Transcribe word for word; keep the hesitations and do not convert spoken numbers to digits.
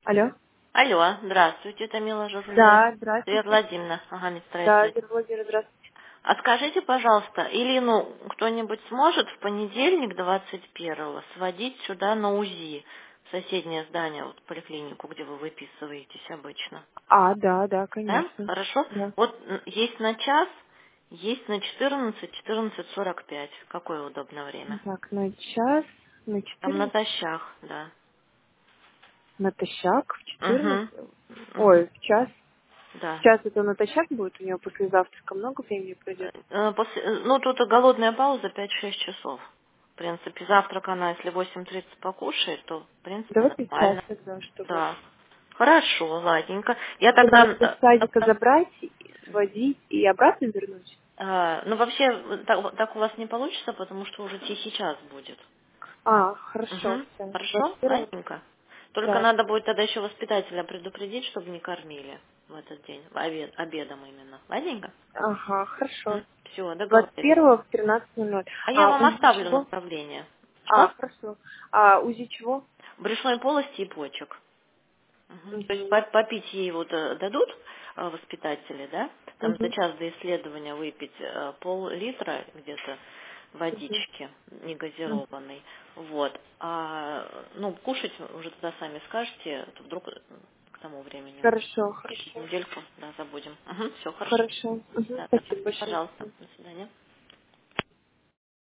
Алло. Алло, здравствуйте, это Мила журналист. Да, Привет, здравствуйте. Владимировна. Ага, не Да, здравствуйте. Вера Владимировна, здравствуйте. А скажите, пожалуйста, Илину кто-нибудь сможет в понедельник, двадцать первого, сводить сюда на УЗИ, в соседнее здание, вот поликлинику, где вы выписываетесь обычно? А, да, да, Да? конечно. Хорошо? Да. Вот м, есть на час, есть на четырнадцать, четырнадцать сорок пять. Какое удобное время? Так, на час, на Там четырнадцать, натощак, да. натощак, в четырнадцать. Угу. Угу. Ой, в час. Да. Сейчас это натощак будет, у нее после завтрака много времени пройдет. Э, после- э, ну, тут и голодная пауза пять-шесть часов. В принципе, завтрак она, если в восемь тридцать покушает, то, в принципе, Давайте в час нормально. тогда, чтобы... Да. Хорошо, ладненько. Я Чтобы тогда... надо с садика э, забрать, и сводить и обратно вернуть. э, ну, вообще, э, так, так у вас не получится, потому что уже тихий час будет. А, хорошо, Угу. все. Хорошо, двадцать первого. ладненько. Только Да. надо будет тогда еще воспитателя предупредить, чтобы не кормили в этот день. В обед, обедом именно. Ладненько? Ага, хорошо. Все, двадцать договорились. первого в тринадцать ноль ноль. А я А вам УЗИ оставлю чего? направление. А, Что? хорошо. А УЗИ чего? Брюшной полости и почек. Мгм. То есть Угу. по- попить ей вот э, дадут э, воспитатели, да? Там за Угу. час до исследования выпить э, пол-литра где-то Угу. водички Угу. негазированной. Вот. А, ну, кушать уже тогда сами скажете, а то вдруг э, к тому времени уже Хорошо, через хорошо. недельку, да, забудем. Все, хорошо. Хорошо. Угу. Да, да, Спасибо большое. пожалуйста. До свидания.